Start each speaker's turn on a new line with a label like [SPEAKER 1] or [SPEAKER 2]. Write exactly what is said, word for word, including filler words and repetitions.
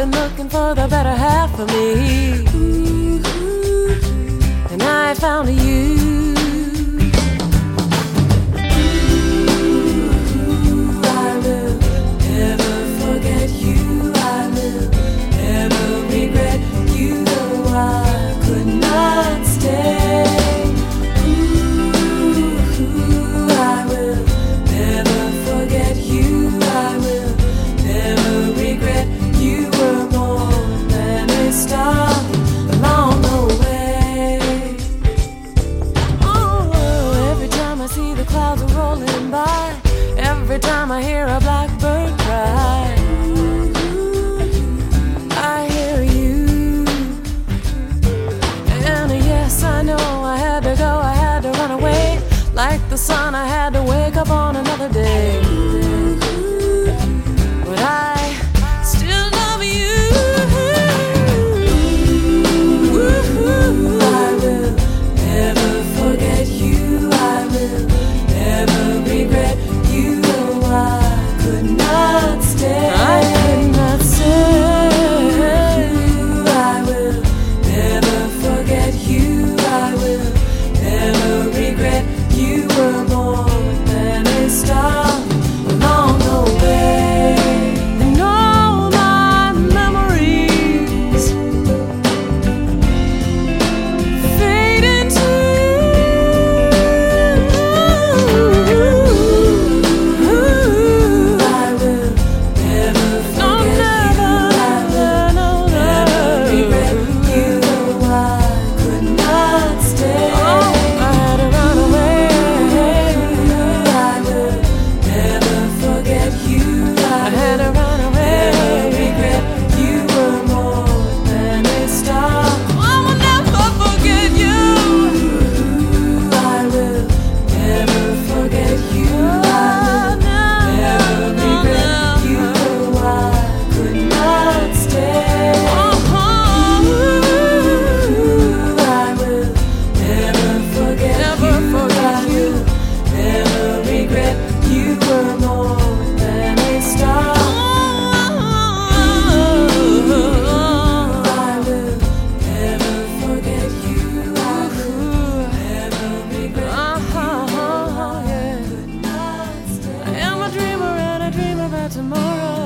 [SPEAKER 1] been looking for the better half of me, and I found you. I will never forget you. I will never regret you, though I could not stay. Ooh, I will never forget you. I will never regret you. Were more than a star along the way. Oh, every time I see the clouds are rolling by, every time I hear a blackbird cry, I hear you. And yes, I know I had to go, I had to run away. Like the sun, I had to wake up on another day. But I still love you. I will never forget you. I will never regret you, though I could not stay. I could not stay. I will never forget you. I will never regret you. Were more than a star along the way. And all my memories fade into you. I will never forget you. I will never regret you, though I could not stay. I had to run away. I will never forget you. I had to run away. Never regret you. Were more than a star. I will never forget you. I will never forget you. I will never regret you, though I could not stay. I will never forget you. I will never regret you. Were more than a star. I will never forget you. I will never regret you. I could not stay. I am a dreamer and I dream about tomorrow.